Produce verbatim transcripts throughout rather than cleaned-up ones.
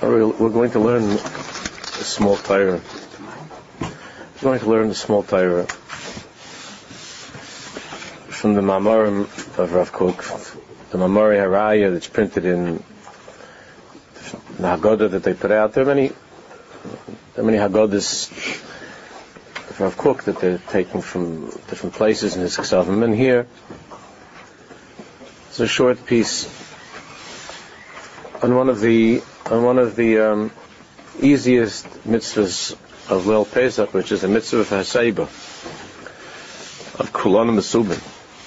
We're going to learn a small Torah. We're going to learn a small Torah from the Mamarim of Rav Kook, the Mamari Haraya that's printed in the Haggadah that they put out. There are many, there are many Haggadahs of Rav Kook that they're taking from different places in his Ksavim. And here, it's a short piece on one of the on one of the um, easiest mitzvahs of Leil Pesach, which is the mitzvah of Haseiba, of Kulon Mesubin,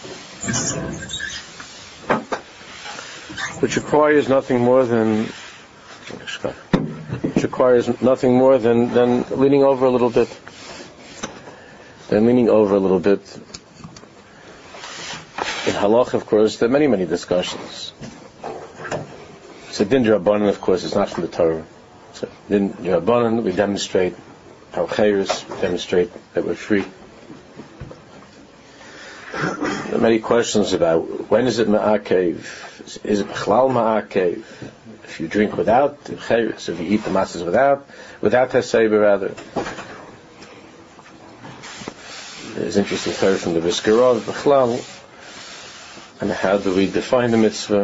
which requires nothing more than which requires nothing more than, than leaning over a little bit. Then leaning over a little bit. In Halach, of course, there are many, many discussions. So Din Rabbanan, of course, is not from the Torah. So Din Rabbanan, we demonstrate our chayros, we demonstrate that we're free. There are many questions about when is it ma'akev? Is it chlal ma'akev? If you drink without chayros, if you eat the matzahs without, without haseiba rather. There's interesting Torah from the Vizkerov, b'chlal, and how do we define the mitzvah?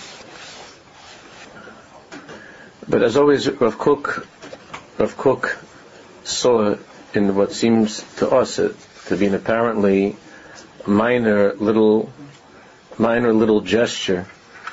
But as always, Rav Kook, Rav Kook saw in what seems to us to be an apparently minor little, minor little gesture.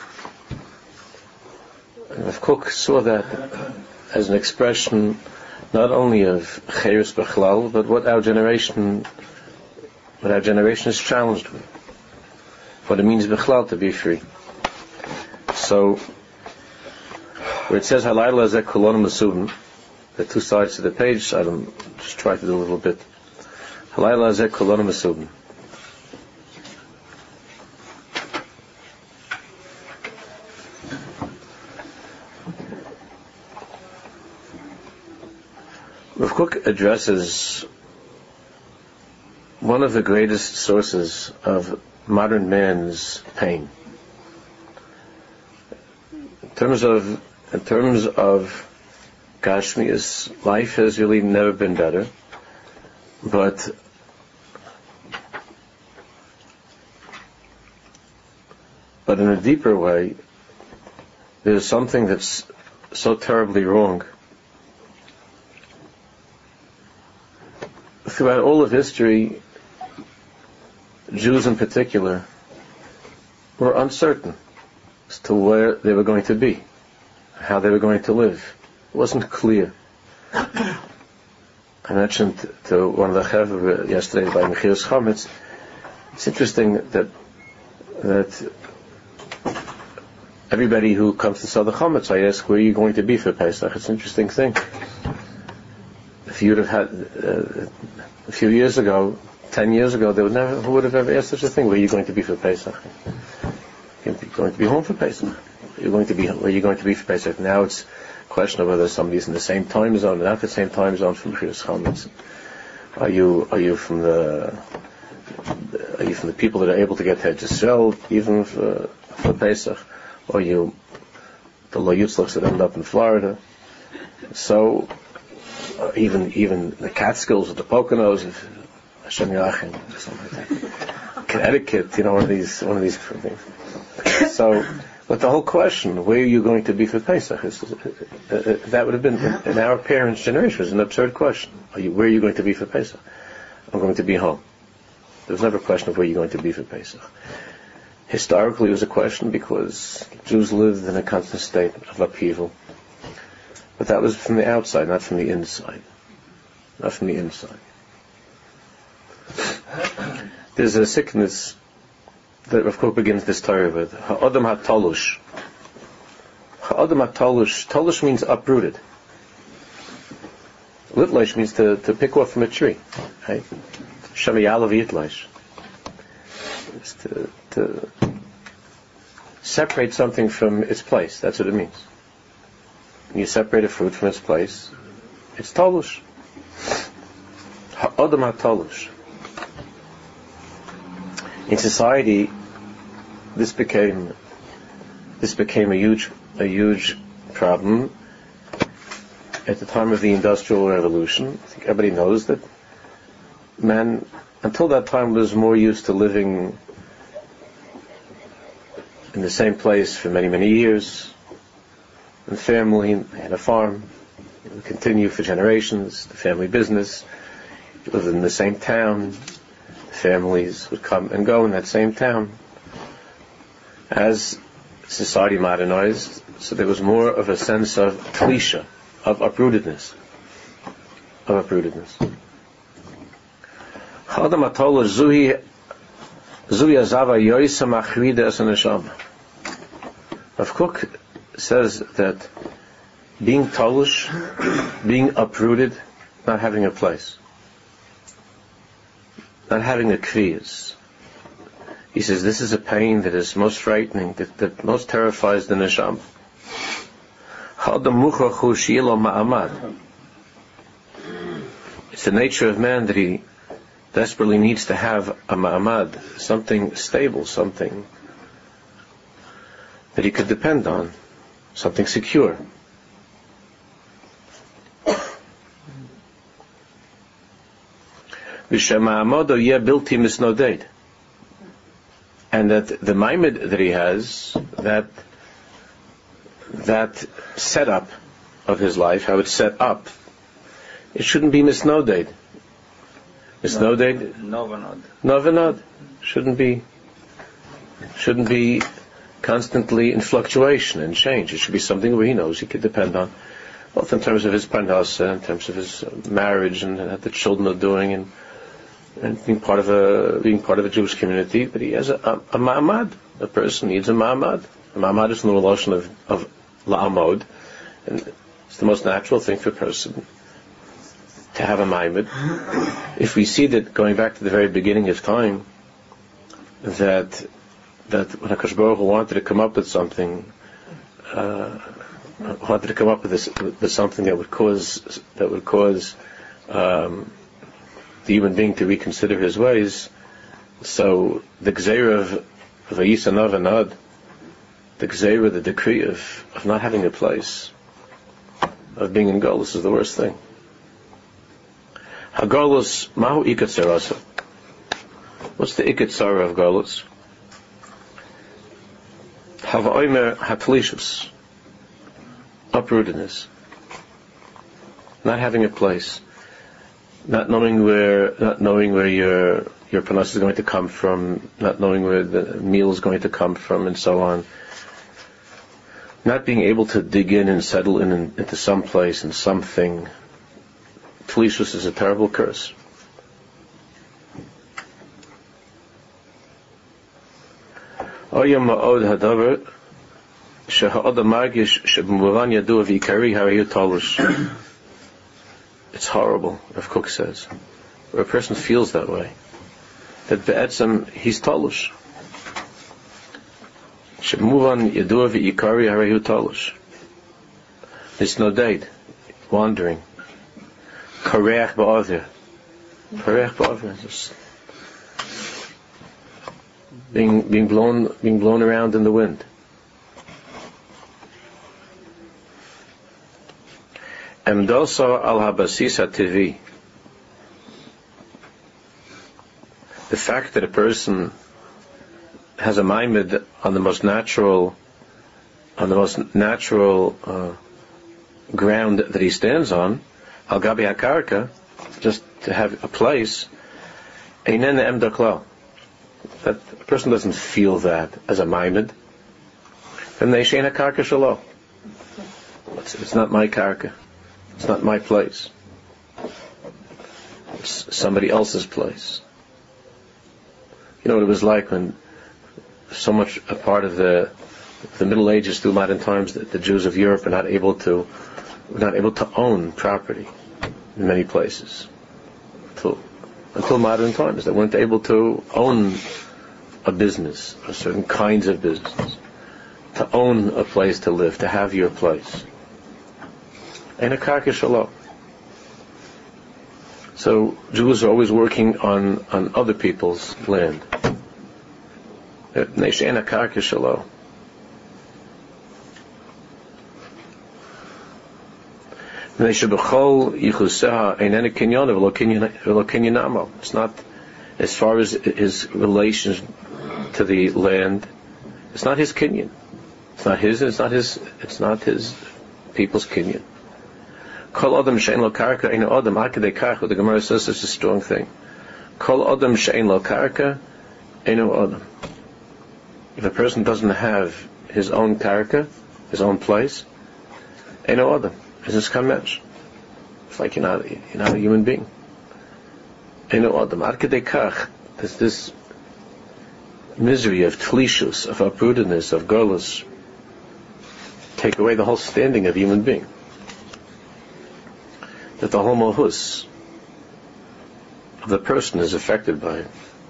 And Rav Kook saw that as an expression not only of Cheirus B'chlal, but what our generation, what our generation is challenged with, what it means B'chlal to be free. So, where it says Halayla Zeh Kulon Mesubin, the two sides of the page, I don't just try to do a little bit. Halayla Zeh Kulon Mesubin. Rav Kook addresses one of the greatest sources of modern man's pain. In terms of In terms of Gashmias, life has really never been better, but but in a deeper way, there's something that's so terribly wrong. Throughout all of history, Jews in particular were uncertain as to where they were going to be, how they were going to live. It wasn't clear. I mentioned to one of the Chaver yesterday by Mechiras Chametz, it's interesting that that everybody who comes to sell the Chametz, I ask, where are you going to be for Pesach? It's an interesting thing. If you'd have had, uh, a few years ago, ten years ago, they would never, who would have ever asked such a thing, where are you going to be for Pesach? You're going to be home for Pesach. You're going to be where you're going to be for Pesach. Now it's a question of whether somebody's in the same time zone or not the same time zone from Mechiras Chametz. Are you are you from the are you from the people that are able to get to Yisrael even for, for Pesach? Or are you the Lo Yitzlachs that end up in Florida? So uh, even even the Catskills or the Poconos of Hashem Yachim, something like that. Connecticut, you know, one of these one of these different things. So. But the whole question, where are you going to be for Pesach, is, uh, uh, that would have been, in, in our parents' generation, was an absurd question. Are you, where are you going to be for Pesach? I'm going to be home. There was never a question of where you're going to be for Pesach. Historically, it was a question because Jews lived in a constant state of upheaval. But that was from the outside, not from the inside. Not from the inside. There's a sickness that Rav Kook begins this Torah with. Ha'adam ha'talush. Ha'adam ha'talush. Talush means uprooted. Litleish means to, to pick off from a tree. Right? Shamiyalav yitleish. It's to, to separate something from its place. That's what it means. When you separate a fruit from its place, it's talush. Ha'adam ha'talush. In society, this became this became a huge a huge problem at the time of the Industrial Revolution, I think everybody knows that man, until that time, was more used to living in the same place for many, many years, and family, and a farm. It would continue for generations, the family business. You lived in the same town. The families would come and go in that same town. As society modernized, so there was more of a sense of tlisha, of uprootedness. Of uprootedness. Rav Kook says that being talush, being uprooted, not having a place, not having a kriyas. He says this is a pain that is most frightening, that, that most terrifies the neshama. It's the nature of man that he desperately needs to have a ma'amad, something stable, something that he could depend on, something secure. And that the maimed that he has, that that setup of his life, how it's set up, it shouldn't be misnoded. Misnoded? Novanod. Novanod. Shouldn't be, shouldn't be constantly in fluctuation and change. It should be something where he knows he could depend on, both in terms of his parnasa, in terms of his marriage and what the children are doing, and and being part of a being part of a Jewish community. But he has a, a, a ma'amad. A person needs a ma'amad. A ma'amad is in the relation of, of la'amod, and it's the most natural thing for a person to have a ma'amad. If we see that, going back to the very beginning of time, that that when HaKadosh Baruch Hu wanted to come up with something, uh, wanted to come up with, this, with something that would cause that would cause um, the human being to reconsider his ways. So the gzeira of Vayisa Navanad, the gzeira, the decree of, of not having a place, of being in Golus, is the worst thing. Hagolus, mahu ikat sarasa. What's the ikat sara of Golus? Hava-omer hatlishus, uprootedness, not having a place, not knowing where, not knowing where your your parnasa is going to come from, not knowing where the meal is going to come from, and so on. Not being able to dig in and settle in, in into some place and something. Tlishus is a terrible curse. Oyam ma'od hadavar sheha'adam margish sheb'muvan yadu v'ikari harayu talush. It's horrible, Rav Kook says, where a person feels that way, that be'etzem he's talush. Sheb'muvan yadu v'ikari harayu talush. It's no date, wandering. Kareach ba'avir. Kareach ba'avir. Just being being blown being blown around in the wind. Emdosa al habasis hativi. The fact that a person has a maimed on the most natural, on the most natural uh, ground that he stands on, al gabi hakarka, just to have a place, einen emda klal. That a person doesn't feel that as a maimed, then they shein hakarka shalo. It's not my karka. It's not my place. It's somebody else's place. You know what it was like when so much a part of the the Middle Ages through modern times that the Jews of Europe are not able to were not able to own property in many places until until modern times. They weren't able to own a business, or certain kinds of business, to own a place to live, to have your place. And a karka shalom. So Jews are always working on, on other people's land. Neishen a karka shalom. It's not as far as his relations to the land. It's not his kinyan. It's not his. It's not his. It's not his people's kinyan. Kol adam she'en lo karka ein adam akadei karka. The Gemara says it's a strong thing. Kol adam she'en lo karka ein adam. If a person doesn't have his own karka, his own place, ein adam. It's a kametch. It's like you're not, you're not a human being. Ein adam akadei karka. There's this misery of tlishus, of uprootedness, of golus. Take away the whole standing of human being. That the whole mohus of the person is affected by it.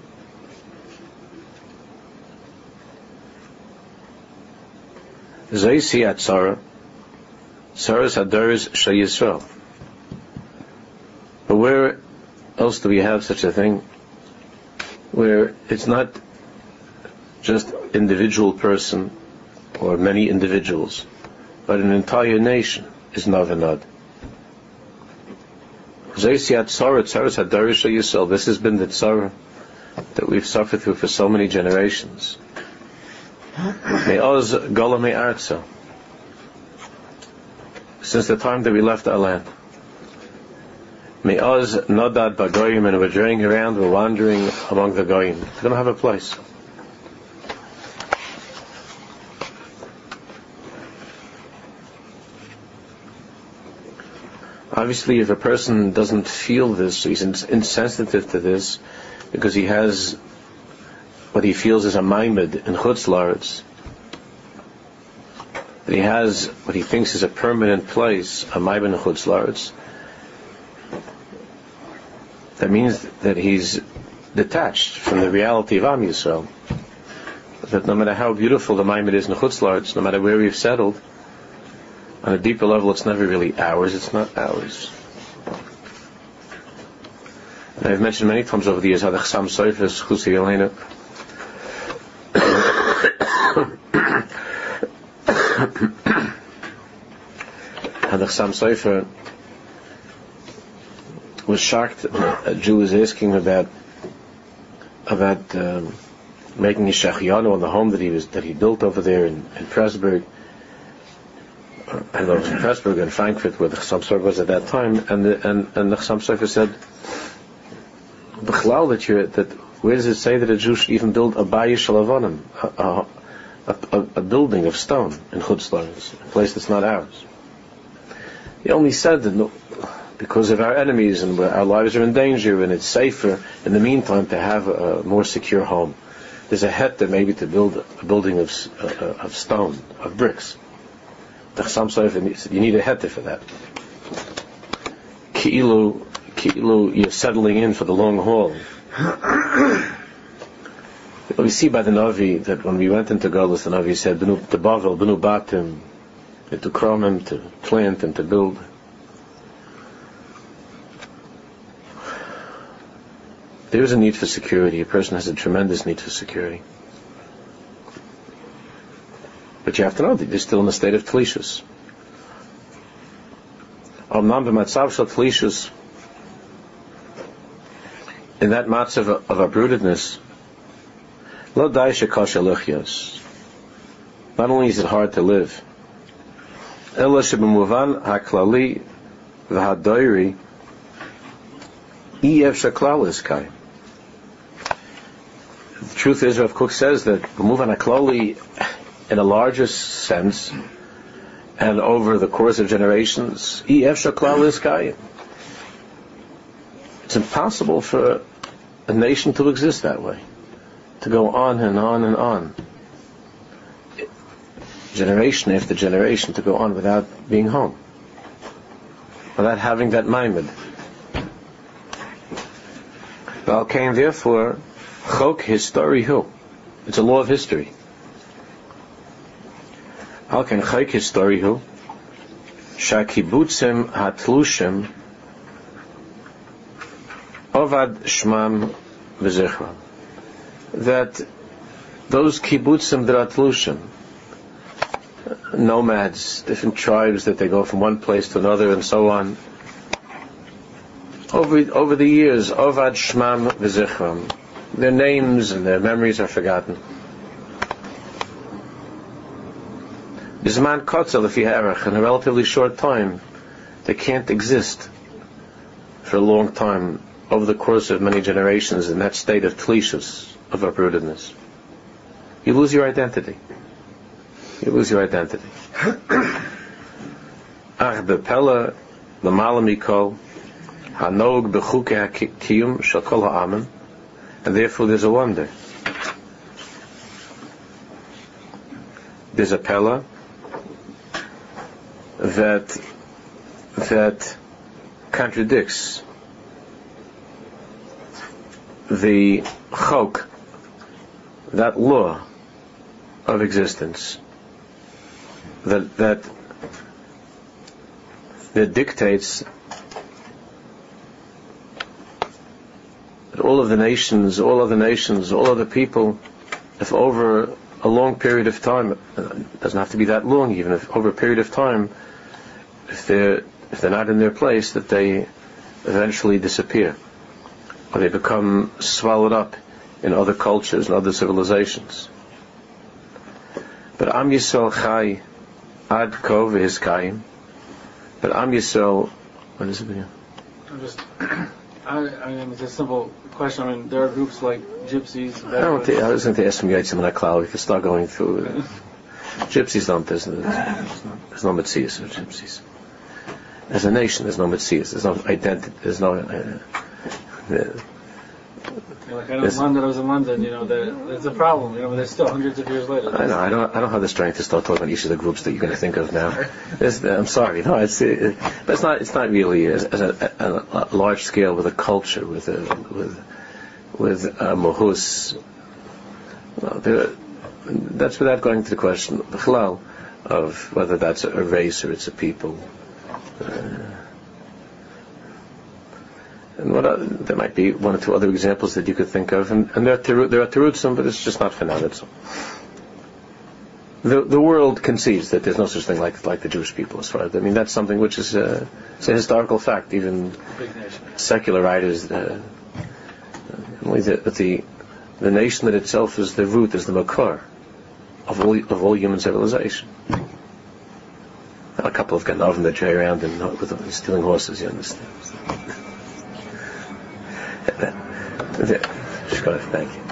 Zaysi at Sarah, Sarah's Hadaris Shal Yisrael. But where else do we have such a thing? Where it's not just individual person or many individuals, but an entire nation is Navanad. This has been the tzara that we've suffered through for so many generations. Since the time that we left our land. And we're journeying around, we're wandering among the goyim. We don't have a place. Obviously, if a person doesn't feel this, he's insensitive to this, because he has what he feels is a maimed in Chutz La'aretz, that he has what he thinks is a permanent place, a maimed in Chutz La'aretz, that means that he's detached from the reality of Am Yisrael. That no matter how beautiful the maimed is in Chutz La'aretz, no matter where we've settled, on a deeper level, it's never really ours. It's not ours. And I've mentioned many times over the years how the Chassam Sofer, Chusi Yelena, how the Chassam Sofer was shocked. A Jew was asking about about um, making a Shechianu on the home that he was that he built over there in, in Pressburg. I don't know, it was in Pressburg and Frankfurt, where the Chassam Sofer was at that time, and the, and, and the Chassam Sofer said, "B'chlal, that you're that where does it say that a Jew should even build a bayis shalavonim, a, a, a, a building of stone in Chutz La'aretz, a place that's not ours?" He only said that no, because of our enemies and our lives are in danger, and it's safer in the meantime to have a, a more secure home. There's a heter maybe to build a building of uh, of stone, of bricks. The Chassam Sofer said, you need a heter for that. Ki'ilu, ki'ilu, you're settling in for the long haul. We see by the Navi that when we went into Galus, the Navi said, "B'nu Bavel, b'nu batim," to kromim, to plant and to build. There is a need for security. A person has a tremendous need for security. But you have to know that they're still in a state of tlishus. In that matzav of, of uprootedness, not only is it hard to live, the truth is, Rav Kook says that in a larger sense, and over the course of generations, it's impossible for a nation to exist that way, to go on and on and on, generation after generation, to go on without being home, without having that maimed. Val came therefore, chok history hu. It's a law of history. How can chayk history hu? Shakibutzim hatlushim ovad shmam v'zichram. That those kibbutzim that are tlushim, nomads, different tribes that they go from one place to another and so on. Over over the years, Ovad Shmam V'Zichram, their names and their memories are forgotten. Bizman Kotzel Lefi Ha'erach, in a relatively short time, they can't exist for a long time over the course of many generations in that state of tlishus, of uprootedness. You lose your identity. You lose your identity. Ach bepella l'mala mikol hanog b'chukei ha'kiyum shel kol ha'amim, and therefore there's a wonder. There's a pella that that contradicts the chok, that law of existence, that that that dictates that all of the nations, all of the nations, all of the people, if over a long period of time, it doesn't have to be that long, even if over a period of time, if they're if they're not in their place, that they eventually disappear, or they become swallowed up in other cultures and other civilizations. But Am Yisrael Chai Ad Ko V'Hiskayim. But Am Yisrael, what is it again? I'm just, I, I mean, it's a simple question. I mean, there are groups like gypsies. I don't. Think, I was going to ask from Yitzhak and Aklal. We could start going through. Uh, gypsies don't. There's, there's no Metzias of gypsies. As a nation, there's no Metzias. There's no identity. There's no. Uh, uh, Like I know in London, I was in London, you know, there's a problem, you know, but there's still hundreds of years later. I know, I don't, I don't have the strength to start talking about each of the groups that you're going to think of now. There's, I'm sorry, no, it's, it, but it's not, it's not really as, as a, a, a large scale with a culture, with a, with, with a mohus. No, there, that's without going to the question, b'chlal, of whether that's a race or it's a people. Uh, And what are, there might be one or two other examples that you could think of, and, and there are teru, there are terutzim, but it's just not for now. That's all. The the world concedes that there's no such thing like like the Jewish people. As far as I mean, that's something which is a, it's a historical fact. Even secular writers, uh, only the, but the the nation that itself is the root, is the makor of all of all human civilization. Not a couple of ganavim that carry around and with stealing horses. You understand? Thank you.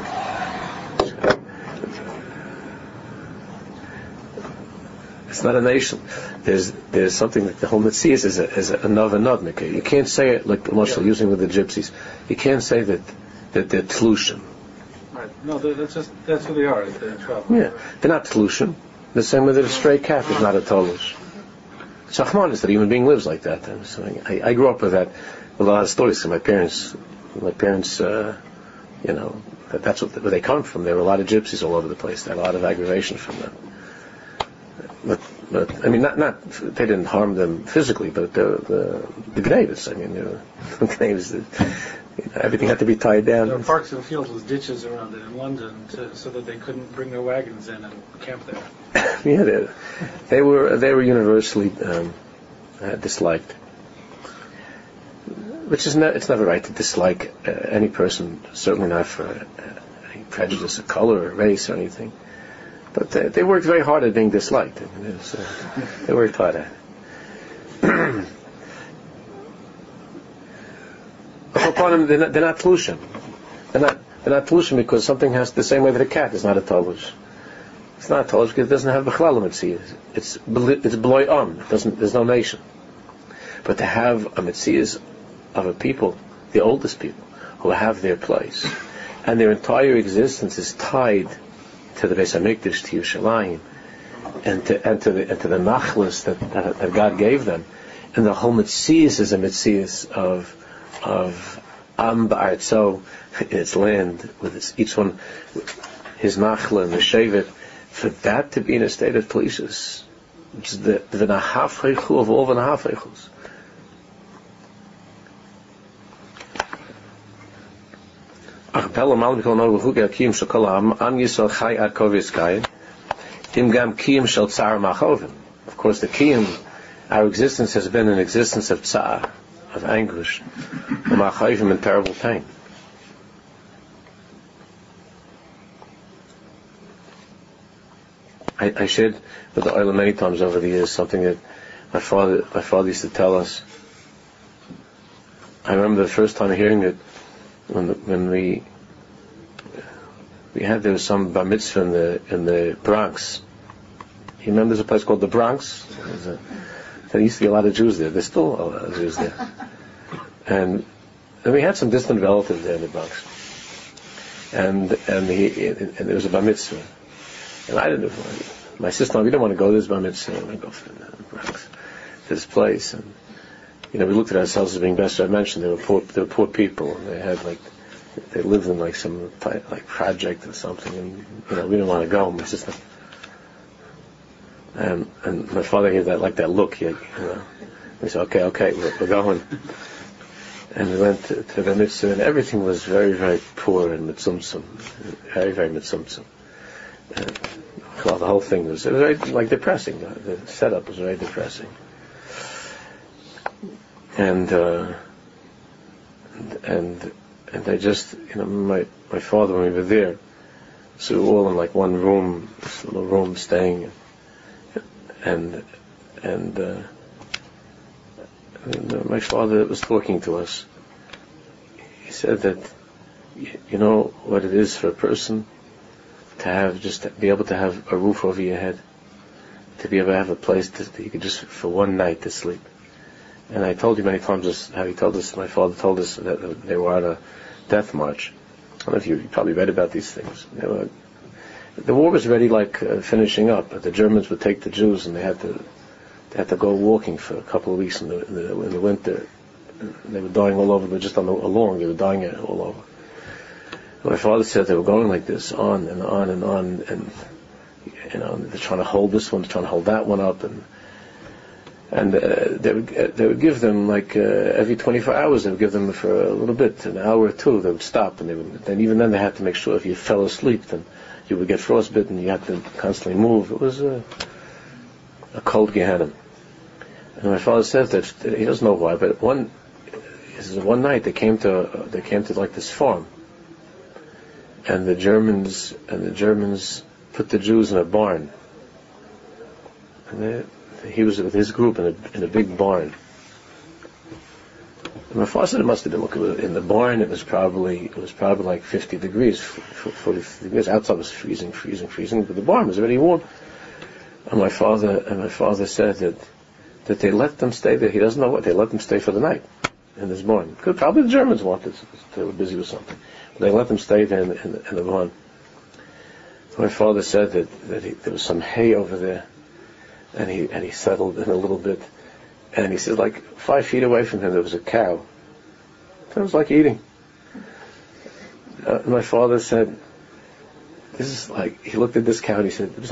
It's not a nation. There's there's something that the whole Metzias is a is a nova nodnik. You can't say it like the Moshe using with the gypsies. You can't say that that they're tlushim. Right. No, that's just that's who they are. They're in trouble. Yeah, they're not tlushim. The same way that a stray cat is not a tolush. It's achmanis that a human being lives like that. So I, I grew up with that, with a lot of stories from my parents. My parents, uh, you know, that, that's what, where they come from. There were a lot of gypsies all over the place. They had a lot of aggravation from them. But, but I mean, not, not they didn't harm them physically, but the the, the gnaves. I mean, the gnaves. You know, everything had to be tied down. There were parks and fields with ditches around it in London, to, so that they couldn't bring their wagons in and camp there. Yeah, they, they were they were universally um, uh, disliked. Which is ne- it's never right to dislike uh, any person, certainly not for uh, any prejudice of color or race or anything. But uh, they worked very hard at being disliked. I mean, was, uh, they worked hard at it. they're not, they're not tlushim. They're not, they're not tlushim because something has the same way that a cat is not a tolush. It's not a tolush because it doesn't have b'chlalim metzias. It's it's bloy om. It doesn't. There's no nation. But to have a metzias of a people, the oldest people, who have their place, and their entire existence is tied to the Beis Hamikdash, to Yerushalayim, and to and to the and to the nachlas that, that that God gave them, and the whole metzias is a metzias of of am ba'artzo, its land, with its, each one his nachla and the shevet, for that to be in a state of plishus, which is the the nahaf heichu of all the nahaf heichus. Im gam kiyum shel tsar machovim. Of course, the kiyum, our existence has been an existence of tsar, of anguish, machovim, and terrible pain. I, I shared with the Oila many times over the years something that my father, my father used to tell us. I remember the first time hearing it when the, when we we had there was some bar mitzvah in the in the Bronx. You remember there's a place called the Bronx? A, there used to be a lot of Jews there. There's still a lot of Jews there, and and we had some distant relatives there in the Bronx. And and he and there was a bar mitzvah. And I didn't, my sister, we didn't want to go to this bar mitzvah, we didn't want to go for the Bronx, to this place. And, you know, we looked at ourselves as being best. I mentioned they were poor, they were poor people, and they had like, they lived in like some, like project or something, and, you know, we didn't want to go, my sister. And, and my father gave that, like that look, he, you know. We said, okay, okay, we're, we're going. And we went to, to the mitzvah, and everything was very, very poor and mitzumtzum, very, very mitzumtzum. And, well, the whole thing was, it was very, like, depressing. The, the setup was very depressing. And, uh, and, and, and I just, you know, my, my father, when we were there, so we were all in, like, one room, this little room, staying, and, and, uh, and uh, my father was talking to us. He said that, you know what it is for a person to have, just to be able to have a roof over your head, to be able to have a place to, that you could just, for one night, to sleep. And I told you many times this, how he told us, my father told us that they were on a death march. I don't know if you, you probably read about these things. They were, the war was already like uh, finishing up, but the Germans would take the Jews and they had to, they had to go walking for a couple of weeks in the, in the, in the winter. They were dying all over, but just on the, along, they were dying all over. My father said they were going like this, on and on and on, and you know, they're trying to hold this one, they're trying to hold that one up, and and uh, they would uh, they would give them like uh, every twenty-four hours they would give them for a little bit, an hour or two. They would stop, and they would. Then even then they had to make sure if you fell asleep, then you would get frostbitten. You had to constantly move. It was a a cold Gehenna. And my father says that he doesn't know why, but one he says one night they came to uh, they came to like this farm. And the Germans and the Germans put the Jews in a barn. And they, he was with his group in a in a big barn. And my father said it must have been, look, in the barn it was probably it was probably like fifty degrees, forty degrees. Outside was freezing, freezing, freezing, but the barn was already warm. And my father and my father said that that they let them stay there. He doesn't know what they let them stay for the night in this barn. Because probably the Germans wanted, they were busy with something. They let them stay there in the, in the, in the barn. My father said that, that he, there was some hay over there, and he and he settled in a little bit, and he said like five feet away from him there was a cow. It was like eating. Uh, my father said, "This is like." He looked at this cow and he said,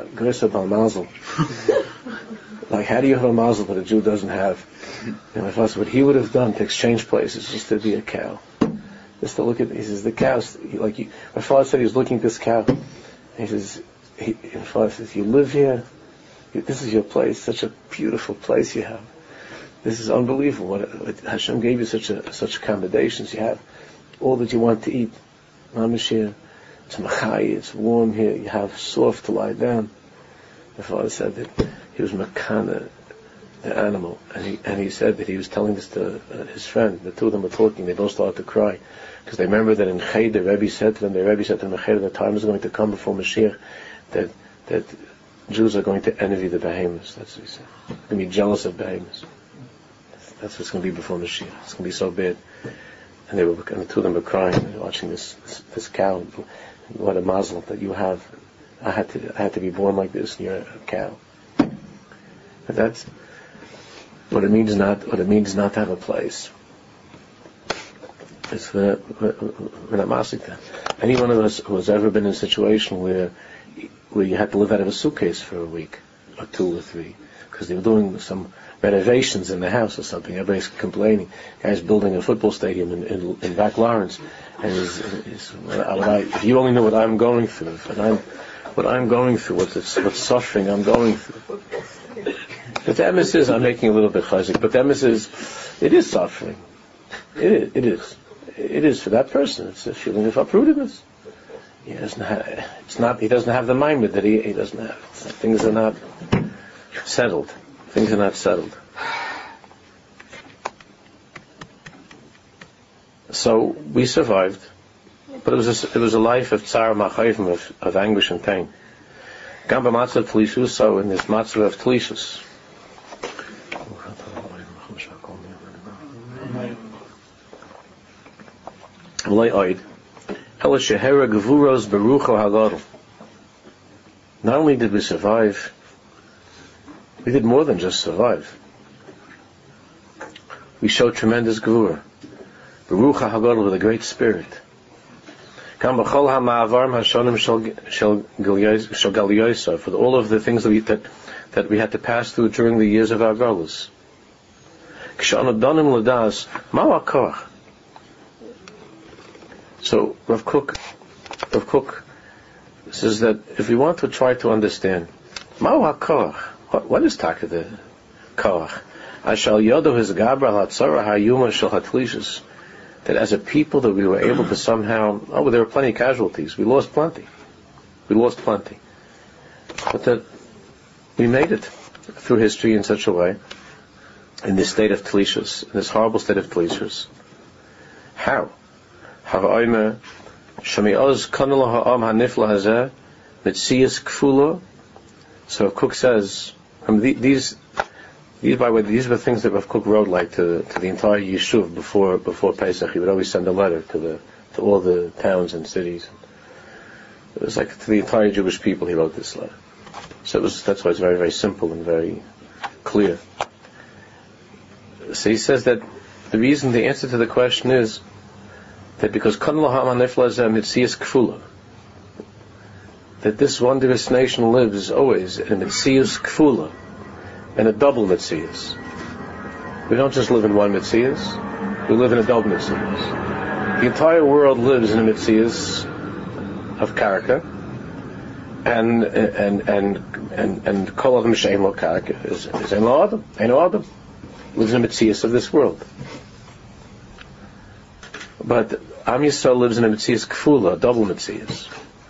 like, how do you have a mazel that a Jew doesn't have? And my father said, what he would have done to exchange places just to be a cow. Just to look at, he says, the cows, he, like you, my father said he was looking at this cow. And he says, he, my father says, you live here, this is your place, such a beautiful place you have. This is unbelievable. What, what Hashem gave you such a, such accommodations. You have all that you want to eat. Mamish here, it's machai, it's warm here, you have soft to lie down. My father said that he was makana, the animal, and he and he said that he was telling this to uh, his friend. The two of them were talking. They both started to cry because they remember that in Ched, the Rebbe said to them, the Rebbe said to them, Ched, the time is going to come before Mashiach that that Jews are going to envy the behemoths. That's what he said. They're going to be jealous of behemoths. That's what's going to be before Mashiach. It's going to be so bad. And they were, and the two of them were crying, watching this this, this cow. What a mazel that you have. I had to I had to be born like this, and you're a cow. But that's what it means not what it means not to have a place. It's we're, we're not masik that. Any one of us who has ever been in a situation where where you had to live out of a suitcase for a week or two or three because they were doing some renovations in the house or something. Everybody's complaining. Guy's building a football stadium in in, in back Lawrence, and he's, he's, what I, if you only knew what I'm going through, and I'm what I'm going through, what what suffering I'm going through. But the emes is, I'm making a little bit chayzik, but the emes is, it is suffering. It is, it is. It is for that person. It's a feeling of uprootedness. He doesn't have, it's not, he doesn't have the mind with that he, he doesn't have. Things are not settled. Things are not settled. So we survived, but it was a, it was a life of tsar machayim, of, of anguish and pain. Gamba matzah of tlishus, so in this matzah of tlishus. Not only did we survive, we did more than just survive. We showed tremendous gevura. Berucha HaGadol, with a great spirit. For all of the things that we, that, that we had to pass through during the years of our galus. So Rav Kook, Rav Kook says that if we want to try to understand, what, what is taka the koach? Ashal yodo his gabra hatzara hayuma shel hatlishus. That as a people that we were able to somehow, oh, there were plenty of casualties. We lost plenty. We lost plenty. But that we made it through history in such a way, in this state of tlishus, in this horrible state of tlishus. How? So Cook says, um, these, these, by the way, these were things that Rav Kook wrote like to, to the entire Yishuv before before Pesach. He would always send a letter to the to all the towns and cities. It was like to the entire Jewish people he wrote this letter. So it was, that's why it's very, very simple and very clear. So he says that the reason, the answer to the question is that because that this wondrous nation lives always in a Metzius Kfula, in a double Metzius. We don't just live in one Metzius, we live in a double Metzius. The entire world lives in a Metzius of Karka, and and and and and Kol Adam Shein Lo Karka is is Ein Lo Adam, Ein Lo Adam lives in a Metzius of this world. But Am Yisrael lives in a Metzius Kfula, a double Metzius.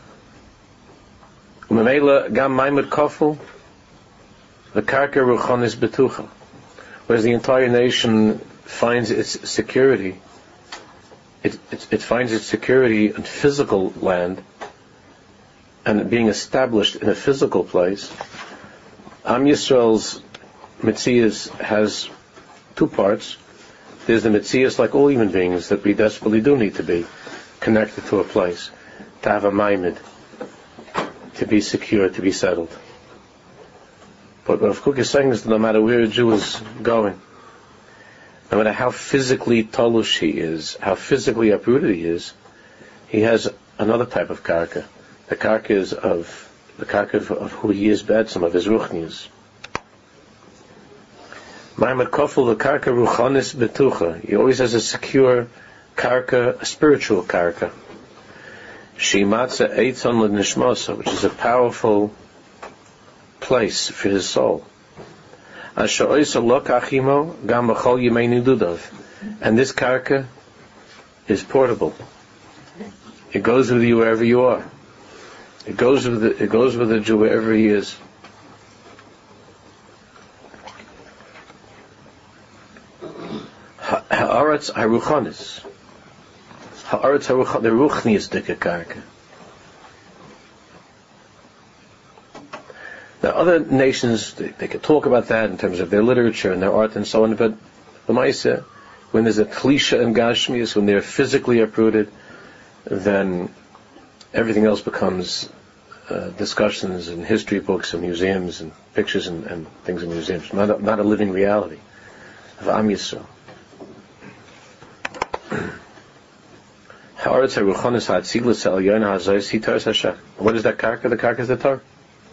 Umemela Gam Maimed Kofel, the Karka Ruchanis Betucha, whereas the entire nation finds its security, it, it, it finds its security in physical land, and being established in a physical place. Am Yisrael's Metzius has two parts. There's the Metzius, like all human beings, that we desperately do need to be connected to a place, to have a maimed, to be secure, to be settled. But what Rav Kook is saying is that no matter where a Jew is going, no matter how physically talush he is, how physically uprooted he is, he has another type of karka. The karka is of the karka of, of who he is, some of his ruchnius. Maimed Kofel, the karka ruchanis betucha. He always has a secure karka, a spiritual karka. Shimatza eitzon l'nishmasa, which is a powerful place for his soul. Asher oisa lokachimo gam b'chol yimei nidudav. And this karka is portable. It goes with you wherever you are. It goes with the, it goes with the Jew wherever he is. Ha'aretz haruchanis. Ha'aretz haruchanis, the ruchnius dika karka. Now, other nations, they, they could talk about that in terms of their literature and their art and so on, but the Maisa, when there's a klisha and gashmias, when they're physically uprooted, then everything else becomes uh, discussions in history books and museums and pictures and, and things in museums, not a, not a living reality of Am Yisrael. What is that karka? The karka is the Torah.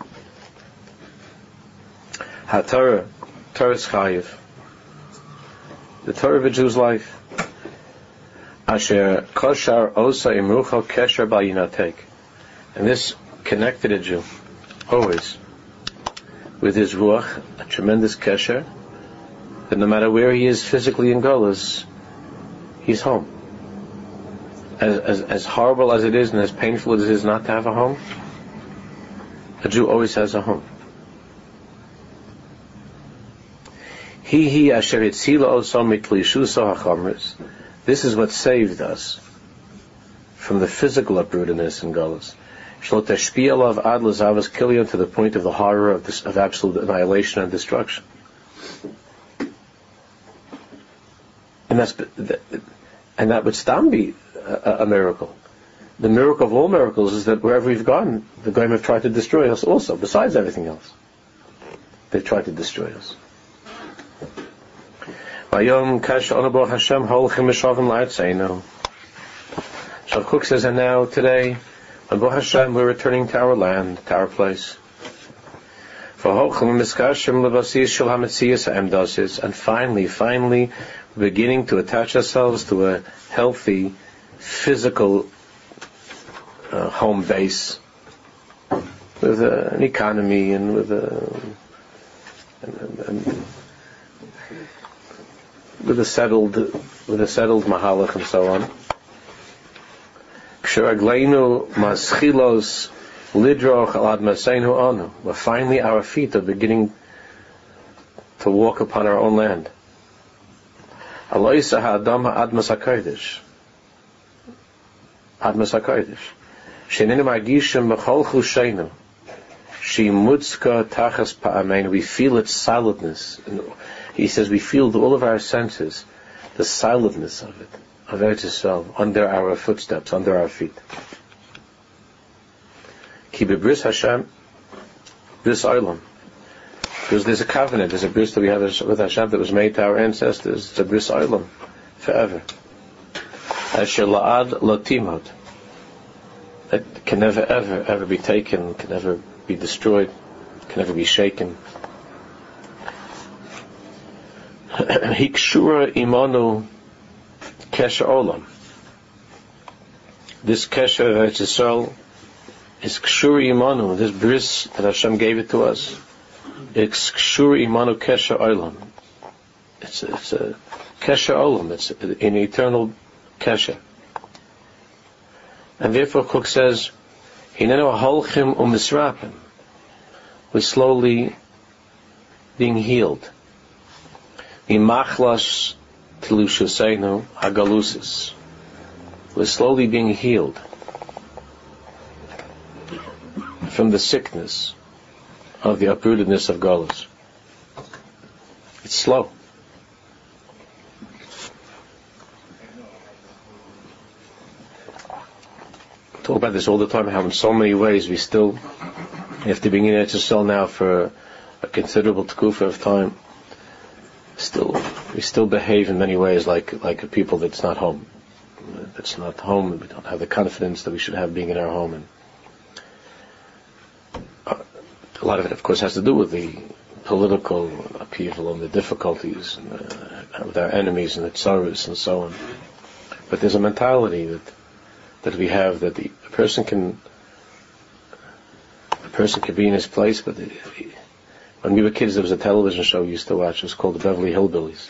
HaTorah, Torah is chayiv. The Torah of a Jew's life. Asher koshar osa imrucho kesher bal yinatek. And this connected a Jew, always, with his ruach, a tremendous kesher, that no matter where he is physically in Golus, he's home. As, as, as horrible as it is and as painful as it is not to have a home, a Jew always has a home. He he asher hitzila osam mitlishusa hachamris. This is what saved us from the physical uprootedness in Golus. Shlo tashpi alav ad lazavas kilyon, to the point of the horror of, this, of absolute annihilation and destruction. And that's and that would stam be a, a miracle. The miracle of all miracles is that wherever we've gone, the Goyim have tried to destroy us also, besides everything else. They've tried to destroy us. Vayom kash onabo Hashem holchem mishavim la'atzeinu. Shav Kook says, and now today, onabo Hashem, we're returning to our land, to our place. And finally, finally, we're beginning to attach ourselves to a healthy, physical uh, home base, with uh, an economy and with a and, and, and with a settled with a settled mahalach and so on. Where finally our feet are beginning to walk upon our own land. Admas HaKodesh. Admas HaKodesh. Shenenu margishim b'chol chusheinu. Shimutzka tachas pa'amein. We feel its solidness. He says we feel with all of our senses the solidness of it, of Eretz Yisrael, under our footsteps, under our feet. Ki b'bris Hashem, bris olam. Because there's a covenant, there's a bris that we have with Hashem that was made to our ancestors. It's a bris olam, forever. Asher la'ad latimot. That can never, ever, ever be taken, can never be destroyed, can never be shaken. Hikshura imanu kesher olam. This kesher of Eretz Yisrael is kshura imanu, this bris that Hashem gave it to us. It's kshura imanu kesher olam. It's a, it's a kesher olam. It's an eternal kesher. And therefore, Kook says, "Hinenu holchim u'misrapim." We're slowly being healed. Imachlas tilushaseinu hagalusis. We're slowly being healed from the sickness of the uprootedness of Golus. It's slow. Talk about this all the time, how in so many ways we still have to be in Eretz Yisrael now for a considerable tekufa of time. Still, we still behave in many ways like like a people that's not home. That's not home. We don't have the confidence that we should have being in our home. And uh, a lot of it, of course, has to do with the political upheaval and the difficulties and, uh, with our enemies and the tsaras and so on. But there's a mentality that that we have that the a person can a person can be in his place, but the, when we were kids, there was a television show we used to watch. It was called the Beverly Hillbillies.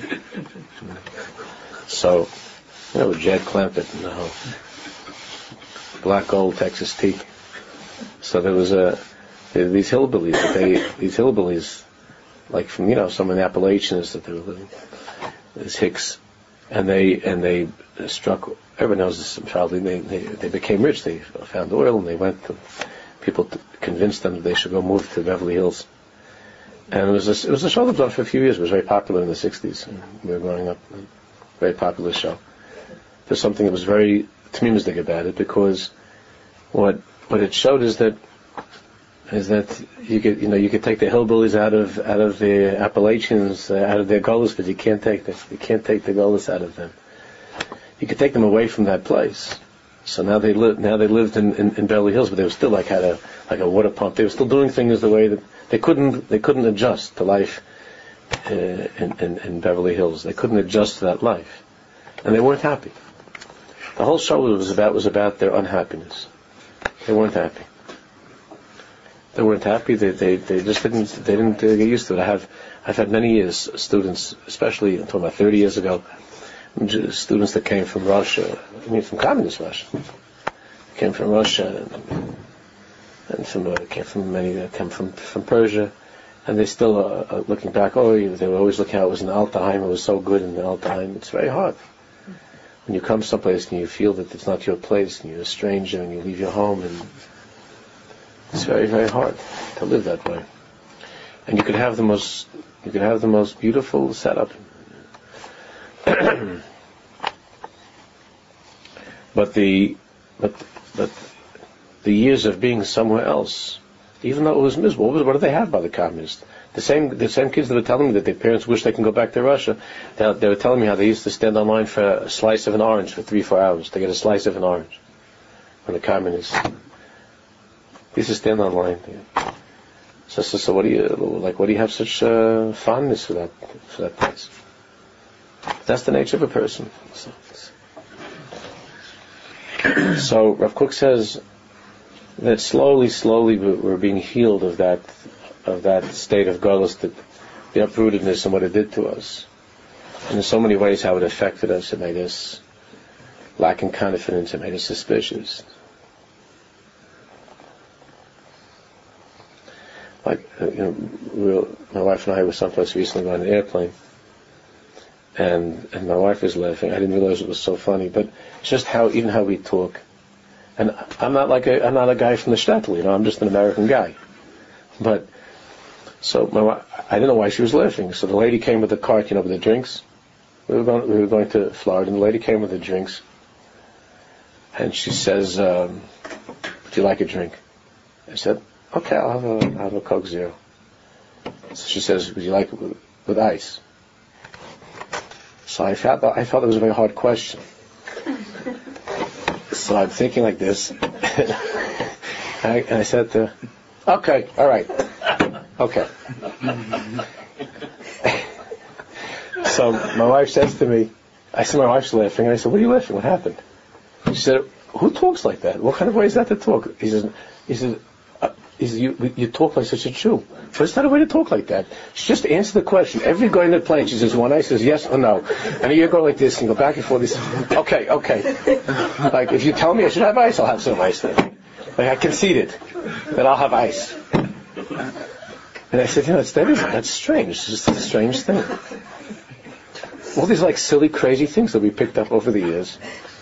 So, you know, Jed Clampett and the whole black gold Texas tea. So there was a these hillbillies. That they these hillbillies, like from you know some of the Appalachians that they were living, this Hicks, and they and they struck. Everyone knows this. Probably they, they they became rich. They found oil and they went. To, people to convinced them that they should go move to Beverly Hills. And it was a, it was a show that was on for a few years. It was very popular in the sixties. We were growing up. Very popular show. There's something that was very tmimizdig about it, because what what it showed is that is that you could you know you could take the hillbillies out of out of the Appalachians uh, out of their Golus, but you can't take the you can't take the Golus out of them. You could take them away from that place. So now they lived now they lived in, in, in Beverly Hills, but they were still like had a like a water pump. They were still doing things the way that they couldn't they couldn't adjust to life uh, in, in in Beverly Hills. They couldn't adjust to that life, and they weren't happy. The whole show was about was about their unhappiness. They weren't happy. They weren't happy. They they, they just didn't they didn't uh, get used to it. I have I've had many years students, especially I'm talking about thirty years ago, students that came from Russia. I mean, from communist Russia, came from Russia, and, and from uh, came from many that came from from Persia, and they still uh, are looking back. Oh, they were always looking how it was in Altaheim. It was so good in Altaheim. It's very hard when you come someplace and you feel that it's not your place, and you're a stranger, and you leave your home, and it's very, very hard to live that way. And you could have the most, you could have the most beautiful setup, but the, but, but the years of being somewhere else, even though it was miserable, what, was, what did they have by the communists? The same, the same kids that were telling me that their parents wish they can go back to Russia, they, they were telling me how they used to stand online for a slice of an orange for three, four hours to get a slice of an orange from the communists. They used to stand online. So, so, so what do you like? What do you have such uh, fondness for that for that place? That's the nature of a person. So, so Rav Kook says that slowly, slowly we're being healed of that of that state of galus, that the uprootedness and what it did to us, and in so many ways how it affected us. It made us lacking confidence. It made us suspicious. Like, uh, you know, we were, my wife and I were someplace recently on an airplane, and and my wife was laughing. I didn't realize it was so funny, but it's just how even how we talk. And I'm not like a I'm not a guy from the shtetl, you know. I'm just an American guy. But so my wife, I didn't know why she was laughing. So the lady came with the cart, you know, with the drinks. We were going we were going to Florida, and the lady came with the drinks, and she says, um, "Would you like a drink?" I said, "Okay, I'll have a, I'll have a Coke Zero." So she says, "Would you like it with, with ice?" So I felt I felt it was a very hard question. So I'm thinking like this, and, I, and I said to her, "Okay, all right, okay." So my wife says to me, I said, my wife's laughing, and I said, "What are you laughing? What happened?" She said, "Who talks like that? What kind of way is that to talk?" He says, he says, He says, you, you talk like such a Jew. But it's not a way to talk like that. She just answer the question. Every guy in the plane, she says, one eye says yes or no. And you go like this and go back and forth. He says, okay, okay. Like, if you tell me I should have ice, I'll have some ice then. Like, I conceded that I'll have ice. And I said, you know, it's, that is, that's strange. It's just a strange thing. All these, like, silly, crazy things that we picked up over the years.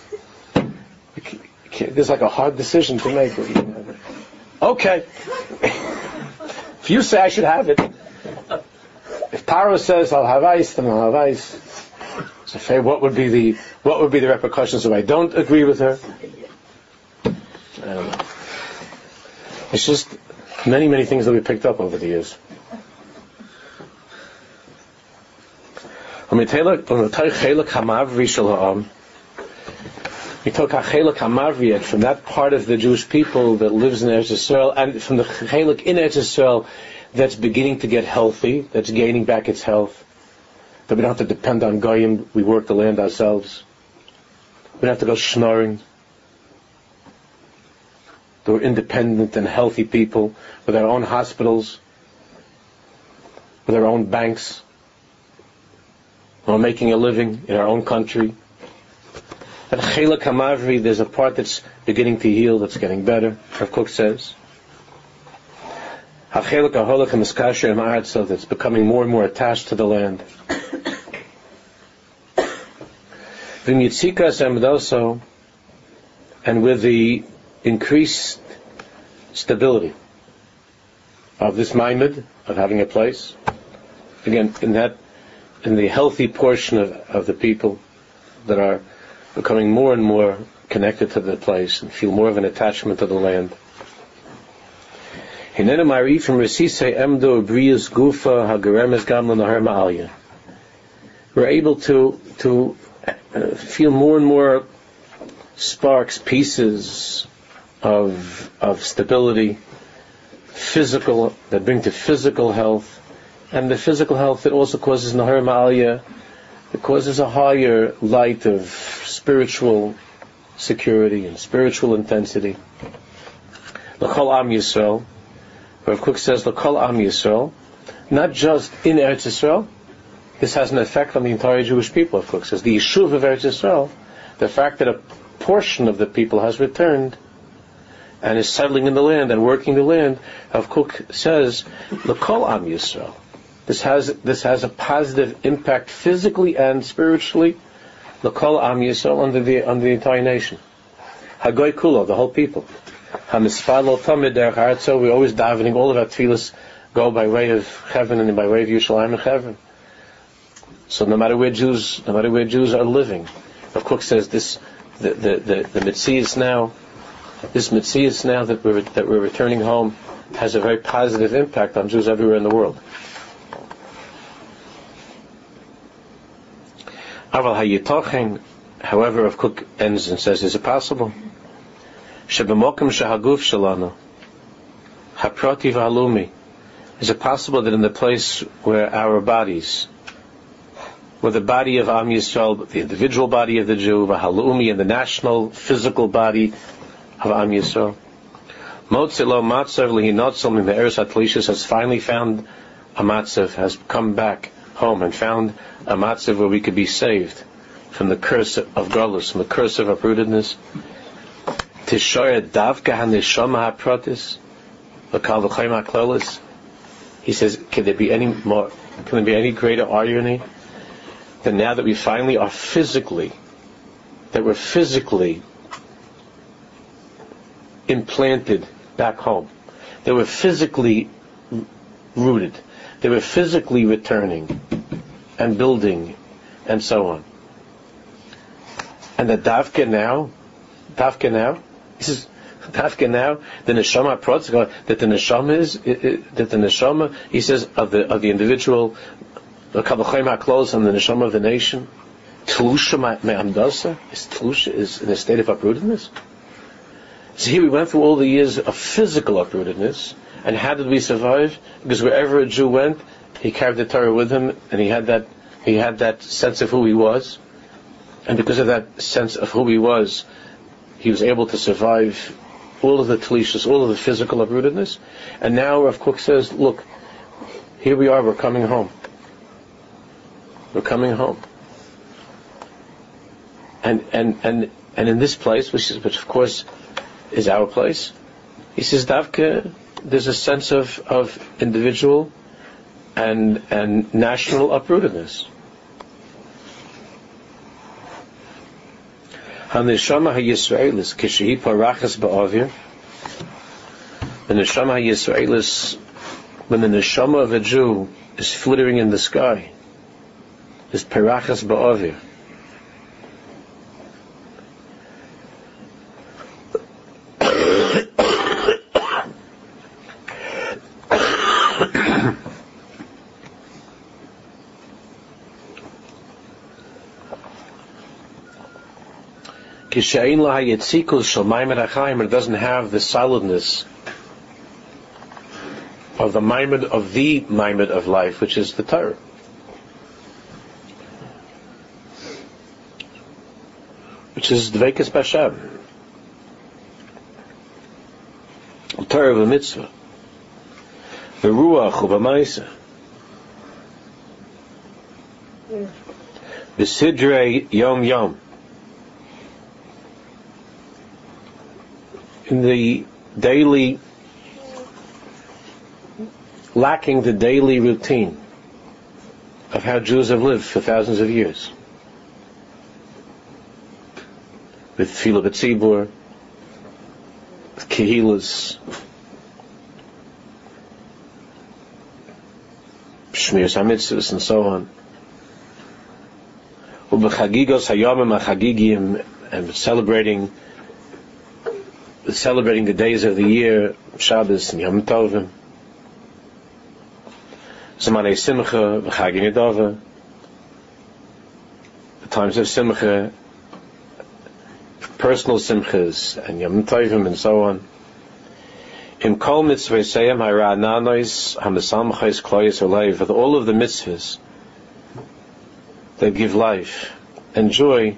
There's, like, a hard decision to make. Okay. If you say I should have it, if Paro says I'll have ice, then I'll have ice. So, Faye, what would be the what would be the repercussions if I don't agree with her? I don't know. It's just many, many things that we picked up over the years. We took a chelik hamavriet from that part of the Jewish people that lives in Eretz Yisrael, and from the chelik in Eretz Yisrael that's beginning to get healthy, that's gaining back its health, that we don't have to depend on goyim, we work the land ourselves. We don't have to go schnorring. That we're independent and healthy people with our own hospitals, with our own banks. We're making a living in our own country. At Chelik HaMavri, there's a part that's beginning to heal, that's getting better, Rav Kook says. HaChelik HaHolach HaMiskasher HaMa'atzah, that's becoming more and more attached to the land. V'mitzikas Amdoso, and with the increased stability of this maimed, of having a place, again, in that, in the healthy portion of, of the people that are becoming more and more connected to the place and feel more of an attachment to the land. We're able to to uh, feel more and more sparks, pieces of of stability, physical, that bring to physical health, and the physical health that also causes Nahar Ma'aliyah. It causes a higher light of spiritual security and spiritual intensity. L'chol Am Yisrael, Rav Kook says, L'kol Am Yisrael, not just in Eretz Yisrael, this has an effect on the entire Jewish people, Rav Kook says. The Yishuv of Eretz Yisrael, the fact that a portion of the people has returned and is settling in the land and working the land, Rav Kook says, L'kol Am Yisrael. This has this has a positive impact physically and spiritually, L'kol Am Yisrael, under the under the entire nation. Hagoy Kulo, the whole people. HaMisfalo Tamid Derech Artzo, we're always davening, all of our tefillas go by way of heaven and by way of Yerushalayim and heaven. So no matter where Jews, no matter where Jews are living, Rav Kook says this, the the the, the Metzias now, this Metzias now that we're that we're returning home has a very positive impact on Jews everywhere in the world. Aval hayitochen, however, Rav Kook ends and says, is it possible? Shebemokim shehaguf shalano, haprati v'halumi. Is it possible that in the place where our bodies, where the body of Am Yisrael, the individual body of the Jew, v'halumi, and the national, physical body of Am Yisrael, Motzilo matzav lihinotzel min be'eretz hatlishus, has finally found a matzav, has come back home and found a matzav where we could be saved from the curse of Galus, from the curse of uprootedness. Tishoya davka haneshama hapratis, l'kal v'chayim haklolis. He says, can there be any more? Can there be any greater irony than now that we finally are physically, that we're physically implanted back home, that we're physically rooted, that we're physically returning and building and so on, and that davka now, davka now. He says, Tafka now, the neshama prots, that the neshama is, it, it, that the neshama, he says, of the of the individual, the kabbalayim haklos, and the neshama of the nation, tlusha me'amdasa, is tlusha, is in a state of uprootedness. So here we went through all the years of physical uprootedness, and how did we survive? Because wherever a Jew went, he carried the Torah with him, and he had that, he had that sense of who he was, and because of that sense of who he was, he was able to survive all of the talishas, all of the physical uprootedness. And now Rav Kook says, look, here we are, we're coming home. We're coming home. And and and, and in this place, which is, which of course is our place, he says, Davka, there's a sense of, of individual and and national uprootedness. HaNeshama HaYisraelis Kishehi Parachas Ba'avir. The Neshama HaYisraelis, when the Neshama of a Jew is flittering in the sky, is Parachas Ba'avir. It doesn't have the solidness of the maimed of the maimed of life, which is the Torah. Which is Dveikus B'Hashem. The Torah of a mitzvah. The Ruach of a Maisa. The Sidrei Yom Yom. In the daily, lacking the daily routine of how Jews have lived for thousands of years. With Tefillah B'Tzibur, with Kehilas, Shmiras HaMitzvos, and so on. U'b'chagigos hayomim ha'chagigim, and celebrating celebrating the days of the year, Shabbos and Yom Tovim, Zamanei Simcha, V'chag Nedava, the times of Simcha, personal Simchas, and Yom Tovim, and so on. In Kol Mitzvah Seyam Ha'ra'ananos Ha'mesamachos Kloyos Oleiv, with all of the mitzvahs that give life and joy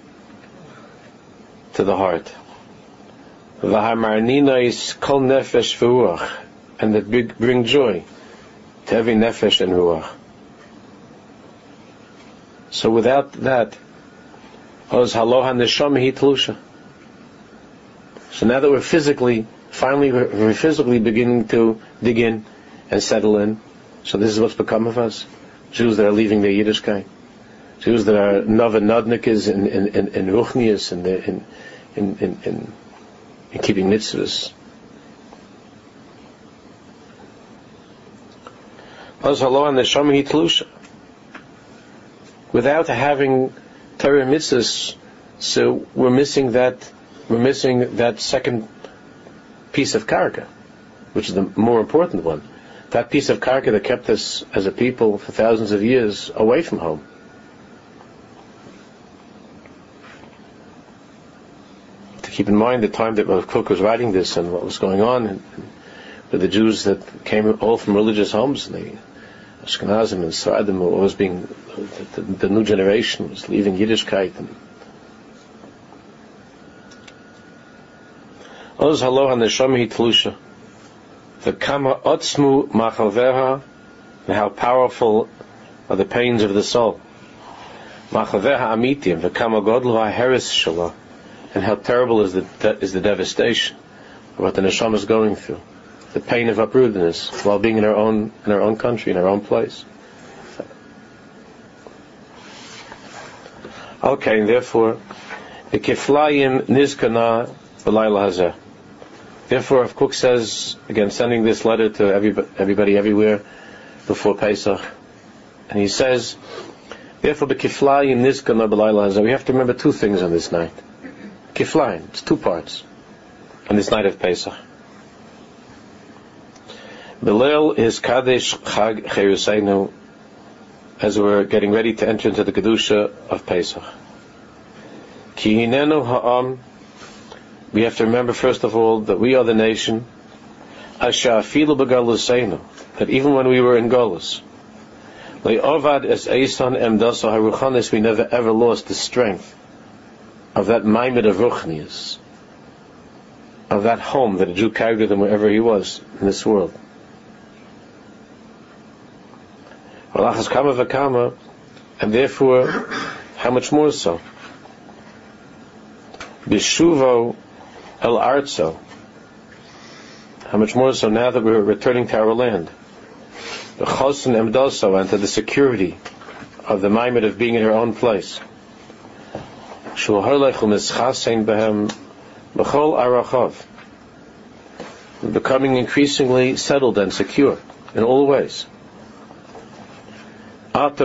to the heart. V'hamarninais kol nefesh v'ruach, and that bring joy to every nefesh and ruach. So without that, oz haloha neshama hi tlusha. So now that we're physically, finally we're physically beginning to dig in and settle in, so this is what's become of us. Jews that are leaving their Yiddishkeit. Jews that are Nova Nodnikas in, in, in, in Ruchnias and in, in, in, in, in keeping mitzvahs. Without having Torah mitzvahs, so we're missing that, we're missing that second piece of karka, which is the more important one. That piece of karka that kept us as a people for thousands of years away from home. To keep in mind the time that Rav Kook was writing this and what was going on and, and with the Jews that came all from religious homes, and the Ashkenazim and Sfaradim were always being, the, the, the new generation was leaving Yiddishkeit. And Oz halo haneshama hi tlusha. The kama otzmu machalveha, and how powerful are the pains of the soul. Machalveha amitim, the kama godlu ha'heres shala, and how terrible is the is the devastation of what the neshama is going through, the pain of uprootedness while being in our own in our own country, in our own place. Okay, and therefore, the kiflayim nizkana b'layla hazeh. Therefore, Rav Kook says, again, sending this letter to everybody, everybody everywhere before Pesach, and he says, therefore, b'kiflayim nizkana b'layla hazeh. We have to remember two things on this night. Kiflayim, it's two parts on this night of Pesach. Belil is Kadesh Chag Cheruseinu, as we're getting ready to enter into the Kedusha of Pesach. Ki hinenu ha'am, we have to remember first of all that we are the nation, Asher afilu b'galuseinu, that even when we were in Golus, le'ovad es eisan emdasa haruchanis, we never ever lost the strength of that maimed of Ruchnias, of that home that a Jew carried with him wherever he was in this world. And therefore, how much more so? Bishuvo el arzo. How much more so now that we're returning to our land? The chosin emdoso, and to the security of the maimed of being in our own place. Becoming increasingly settled and secure in all ways. With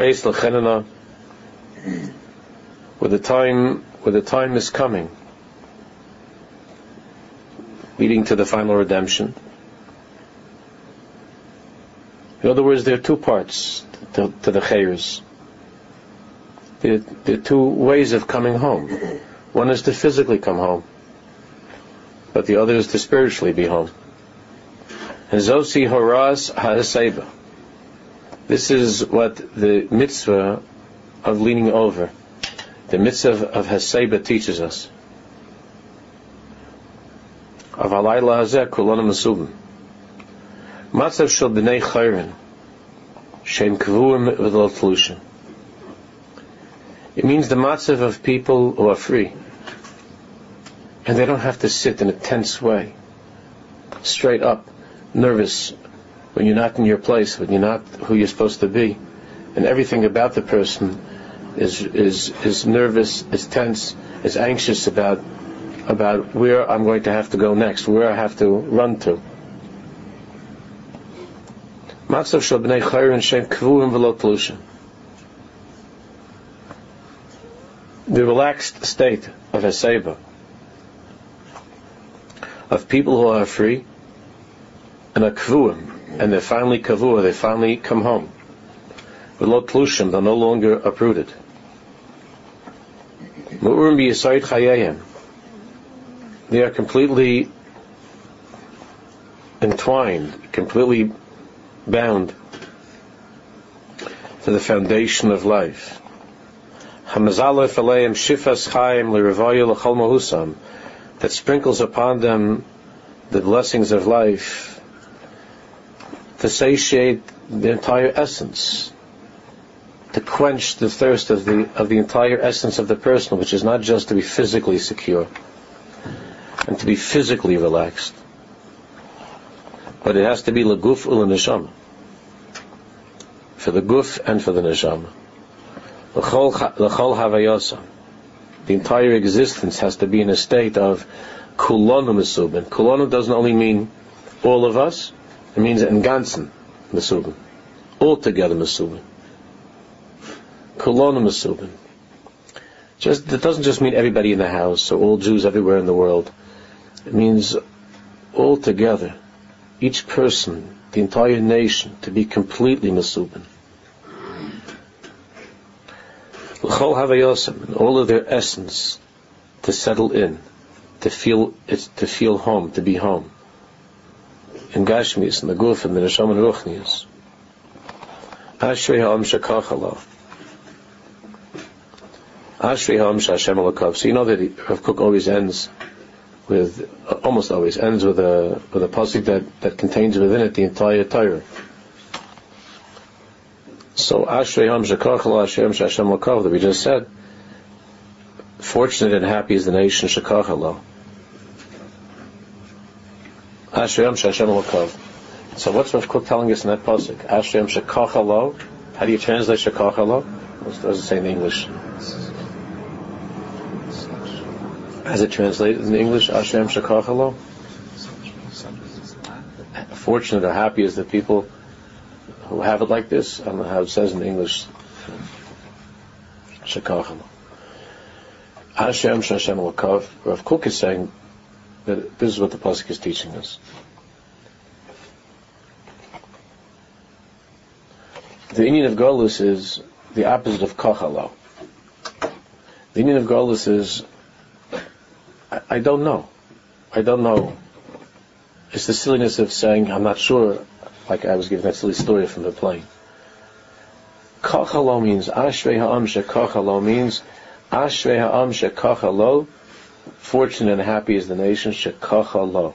the time, where the time is coming, leading to the final redemption. In other words, there are two parts to, to the chayers. There, there are two ways of coming home. One is to physically come home, but the other is to spiritually be home. And Zosi Horaz Ha'aseba. This is what the mitzvah of leaning over, the mitzvah of Haseba teaches us. Of Halayla Hazeh Kulana Masubim. Matzav shel b'nei chayrin, she'em kvuim v'lo tlushin. It means the matzav of people who are free, and they don't have to sit in a tense way, straight up, nervous, when you're not in your place, when you're not who you're supposed to be, and everything about the person is is is nervous, is tense, is anxious about about where I'm going to have to go next, where I have to run to. Matzav shel b'nei chayrin she'em kvuim v'lo tlushin. The relaxed state of Haseba, of people who are free and are kvuim, and they're finally kavua, they finally come home. V'lo tlushim, they're no longer uprooted. Mu'urim b'yisayid chayayim, they are completely entwined, completely bound to the foundation of life. Hamazalef aleim shifas chaim l'revayu l'chol mahusam, that sprinkles upon them the blessings of life to satiate the entire essence, to quench the thirst of the of the entire essence of the person, which is not just to be physically secure and to be physically relaxed, but it has to be l'guf u'l'neshama, for the guf and for the neshama. L'chol havayasa, the entire existence has to be in a state of kulonu mesubin. Kulonu doesn't only mean all of us, it means in ganzen mesubin, all together mesubin. Kulonu mesubin. Just it doesn't just mean everybody in the house or all Jews everywhere in the world. It means all together, each person, the entire nation, to be completely mesubin. L'chol havayosim, and all of their essence to settle in, to feel it's to feel home, to be home. In Gashmis, in the Guf, and the Neshama and Ruchnius. Ashrei ha'am shekachalo. Ashrei ha'am sh'Hashem elokov. So you know that Rav Kook always ends with, almost always ends with a with a pasuk that, that contains within it the entire Torah. So Ashrei ha'am shekachalo, Ashrei ha'am sh'Hashem elokov, that we just said, fortunate and happy is the nation shekachalo. Ashrei ha'am sh'Hashem elokov. So what's Rav Kook telling us in that pasuk? Ashrei ha'am shekachalo. How do you translate shekachalo? What does it say in English? As it translated in English, Ashrei ha'am shekachalo. Fortunate or happy is the people who have it like this. I don't know how it says in English. Shekachalo. Ashrei ha'am sh'Hashem elokov. Rav Kook is saying that this is what the pasuk is teaching us. The Indian of Golus is the opposite of Kachalo. The Indian of Golus is, I, I don't know. I don't know. It's the silliness of saying, I'm not sure, like I was giving that silly story from the plane. Kachalo means, Ashrei ha'am shekachalo means, Ashrei ha'am shekachalo, fortunate and happy is the nation, shekachalo.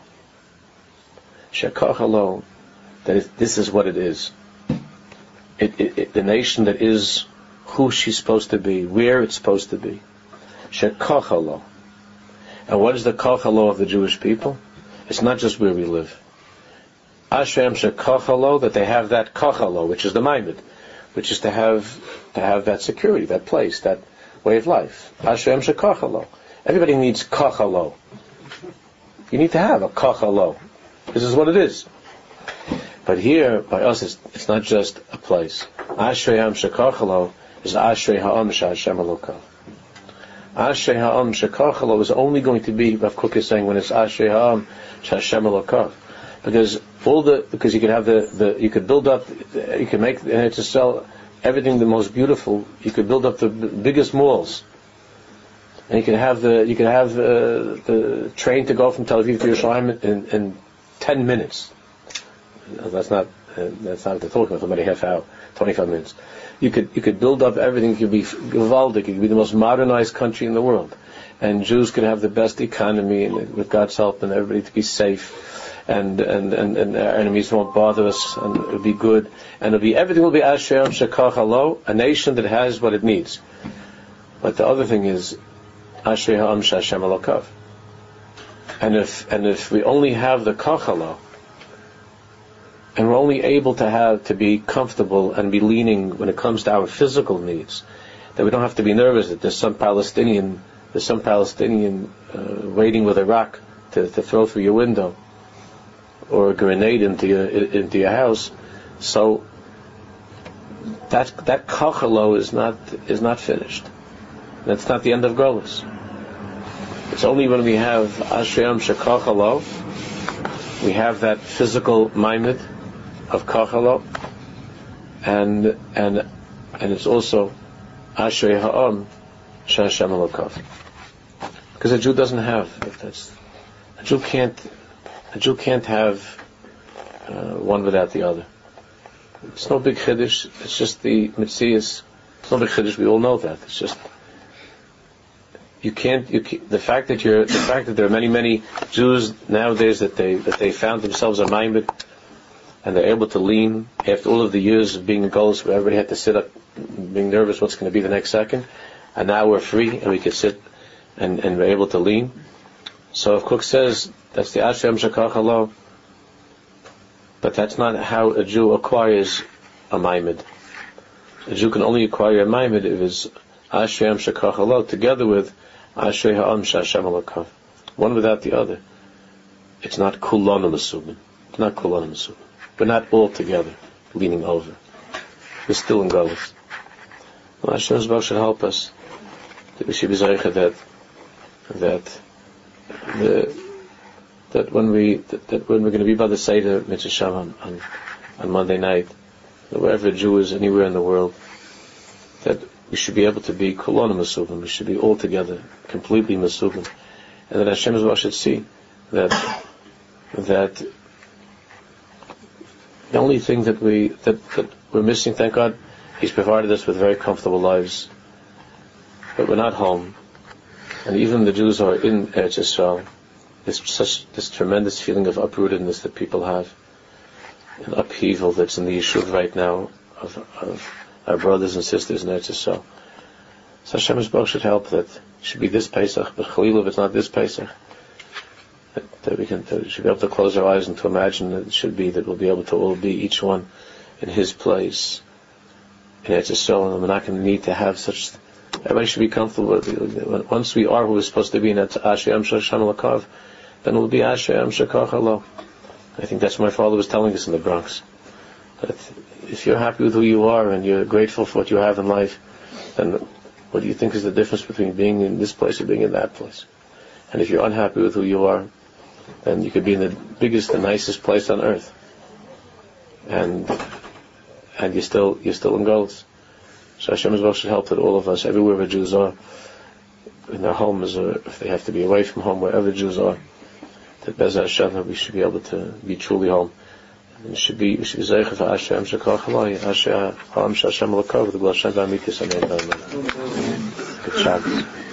Shekachalo, that is, this is what it is. It, it, it, the nation that is who she's supposed to be, where it's supposed to be. Shekachalo. And what is the kachalo of the Jewish people? It's not just where we live. Ashrei ha'am shekachalo, that they have that kachalo, which is the maimed, which is to have to have that security, that place, that way of life. Ashrei ha'am shekachalo. Everybody needs kachalo. You need to have a kachalo. This is what it is. But here, by us, it's, it's not just a place. Ashrei ha'am shekachalo is Ashrei ha'am sh'Hashem elokov. Ashrei ha'am shekachalo is only going to be, Rav Kook is saying, when it's Ashrei ha'am sh'Hashem elokov, because all the because you could have the, the you could build up, you could make and to sell everything the most beautiful. You could build up the biggest malls, and you could have the you could have uh, the train to go from Tel Aviv to Yerushalayim in, in ten minutes. That's not uh, that's not what they're talking about. About a half hour, twenty-five minutes. You could you could build up everything. You could be gewaldig. You could be the most modernized country in the world, and Jews could have the best economy, and with God's help, and everybody to be safe, and and and, and our enemies won't bother us, and it'll be good, and it'll be everything will be Ashrei ha'am shekachalo, a nation that has what it needs. But the other thing is Ashrei ha'am sh'Hashem elokov, and if and if we only have the kachalo, and we're only able to have to be comfortable and be leaning when it comes to our physical needs, that we don't have to be nervous that there's some Palestinian, there's some Palestinian uh, waiting with a rock to, to throw through your window, or a grenade into your into your house. So that that kachalo is not is not finished. That's not the end of Golus. It's only when we have Ashrei ha'am shekachalo, we have that physical maimed of kachalo, and and and it's also Ashrei ha'am sh'Hashem elokov, because a Jew doesn't have that's a Jew can't a Jew can't have uh, one without the other. It's no big chiddush. It's just the mitzias. It's no big chiddush. We all know that. It's just you can't. You can't, the fact that you're the fact that there are many many Jews nowadays that they that they found themselves a maimed and they're able to lean after all of the years of being in Golus where everybody had to sit up, being nervous what's going to be the next second, and now we're free and we can sit and, and we're able to lean. So if Kook says that's the Asher Shakach Halo, but that's not how a Jew acquires a Maimed. A Jew can only acquire a Maimed if it's Asher Shakach Halo together with Asher Ha'am Shashem Alakav. One without the other. It's not Kulana Masubin. It's not Kulana Masubin. We're not all together, leaning over. We're still in Golus. Well, Hashem's Baruch should help us that we should be zeicha that that the, that when we that, that when we're going to be by the Seder Mitzvah Shem on, on on Monday night, that wherever a Jew is anywhere in the world, that we should be able to be Kulana Masubin. We should be all together, completely Masubin, and that Hashem's Baruch should see that that the only thing that we that, that we're missing, thank God, He's provided us with very comfortable lives, but we're not home. And even the Jews are in Eretz Yisrael. There's such this tremendous feeling of uprootedness that people have, and upheaval that's in the Yishuv right now of, of our brothers and sisters in Eretz Yisrael. So Hashem's Baruch should help that it should be this Pesach, but Chalil, if it's not this Pesach, that, that we can that we should be able to close our eyes and to imagine that it should be that we'll be able to all be each one in his place in Eretz Yisrael, and we're not going to need to have such. Everybody should be comfortable. Once we are who we're supposed to be in that Asher Am Shashem Lakav, then we'll be Asher Am Shakach Halo. I think that's what my father was telling us in the Bronx. That if you're happy with who you are and you're grateful for what you have in life, then what do you think is the difference between being in this place or being in that place? And if you're unhappy with who you are, then you could be in the biggest and nicest place on earth, and and you're still you're still in Golus. So Hashem's Baruch should help that all of us, everywhere where Jews are, in their homes, or if they have to be away from home, wherever Jews are, that Bez Hashem, we should be able to be truly home. And it should be, we should be zeicha for Hashem Shekach Halai, Hashem Ha'am Shashem Lakav, the Glashem V'Amitis Amen. Good Shabbos.